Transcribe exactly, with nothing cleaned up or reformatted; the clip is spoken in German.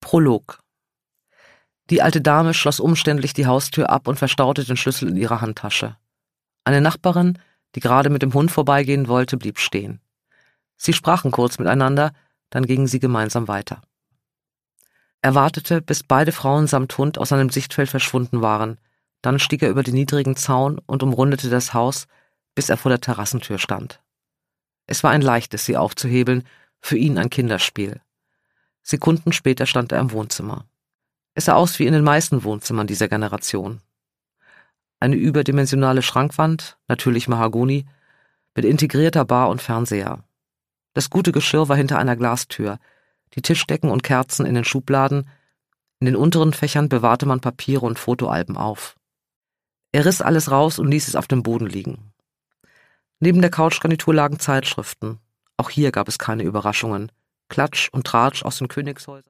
Prolog. Die alte Dame schloss umständlich die Haustür ab und verstaute den Schlüssel in ihrer Handtasche. Eine Nachbarin, die gerade mit dem Hund vorbeigehen wollte, blieb stehen. Sie sprachen kurz miteinander, dann gingen sie gemeinsam weiter. Er wartete, bis beide Frauen samt Hund aus seinem Sichtfeld verschwunden waren. Dann stieg er über den niedrigen Zaun und umrundete das Haus, bis er vor der Terrassentür stand. Es war ein leichtes, sie aufzuhebeln, für ihn ein Kinderspiel. Sekunden später stand er im Wohnzimmer. Es sah aus wie in den meisten Wohnzimmern dieser Generation. Eine überdimensionale Schrankwand, natürlich Mahagoni, mit integrierter Bar und Fernseher. Das gute Geschirr war hinter einer Glastür, die Tischdecken und Kerzen in den Schubladen, in den unteren Fächern bewahrte man Papiere und Fotoalben auf. Er riss alles raus und ließ es auf dem Boden liegen. Neben der Couchgarnitur lagen Zeitschriften. Auch hier gab es keine Überraschungen. Klatsch und Tratsch aus den Königshäusern.